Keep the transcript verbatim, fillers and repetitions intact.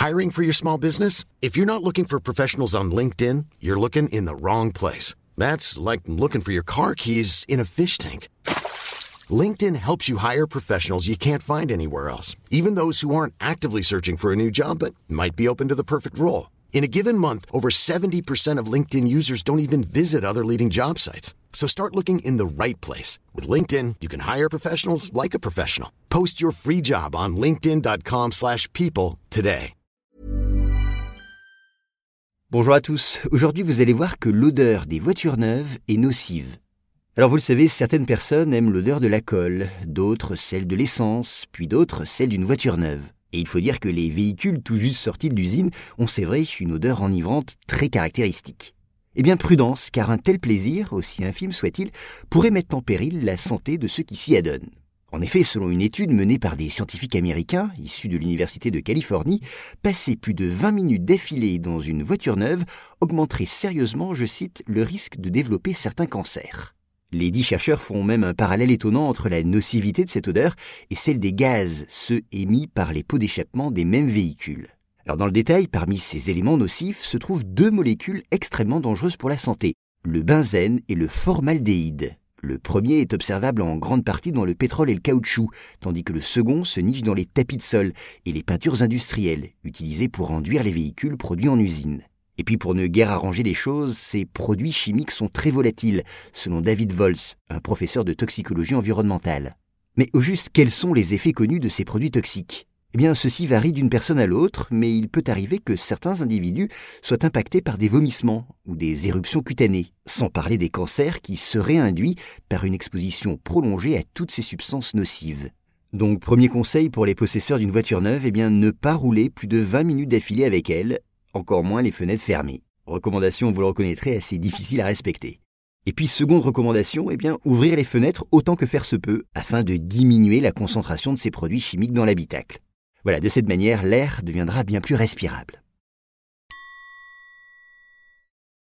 Hiring for your small business? If you're not looking for professionals on LinkedIn, you're looking in the wrong place. That's like looking for your car keys in a fish tank. LinkedIn helps you hire professionals you can't find anywhere else, even those who aren't actively searching for a new job but might be open to the perfect role. In a given month, over seventy percent of LinkedIn users don't even visit other leading job sites. So start looking in the right place. With LinkedIn, you can hire professionals like a professional. Post your free job on linkedin.com slash people today. Bonjour à tous. Aujourd'hui, vous allez voir que l'odeur des voitures neuves est nocive. Alors vous le savez, certaines personnes aiment l'odeur de la colle, d'autres celle de l'essence, puis d'autres celle d'une voiture neuve. Et il faut dire que les véhicules tout juste sortis de l'usine ont, c'est vrai, une odeur enivrante très caractéristique. Eh bien prudence, car un tel plaisir, aussi infime soit-il, pourrait mettre en péril la santé de ceux qui s'y adonnent. En effet, selon une étude menée par des scientifiques américains, issus de l'Université de Californie, passer plus de vingt minutes d'affilée dans une voiture neuve augmenterait sérieusement, je cite, le risque de développer certains cancers. Les dix chercheurs font même un parallèle étonnant entre la nocivité de cette odeur et celle des gaz, ceux émis par les pots d'échappement des mêmes véhicules. Alors dans le détail, parmi ces éléments nocifs se trouvent deux molécules extrêmement dangereuses pour la santé, le benzène et le formaldéhyde. Le premier est observable en grande partie dans le pétrole et le caoutchouc, tandis que le second se niche dans les tapis de sol et les peintures industrielles, utilisées pour enduire les véhicules produits en usine. Et puis pour ne guère arranger les choses, ces produits chimiques sont très volatiles, selon David Volz, un professeur de toxicologie environnementale. Mais au juste, quels sont les effets connus de ces produits toxiques ? Eh bien, ceci varie d'une personne à l'autre, mais il peut arriver que certains individus soient impactés par des vomissements ou des éruptions cutanées, sans parler des cancers qui seraient induits par une exposition prolongée à toutes ces substances nocives. Donc, premier conseil pour les possesseurs d'une voiture neuve, eh bien, ne pas rouler plus de vingt minutes d'affilée avec elle, encore moins les fenêtres fermées. Recommandation, vous le reconnaîtrez, assez difficile à respecter. Et puis, seconde recommandation, eh bien, ouvrir les fenêtres autant que faire se peut, afin de diminuer la concentration de ces produits chimiques dans l'habitacle. Voilà, de cette manière, l'air deviendra bien plus respirable.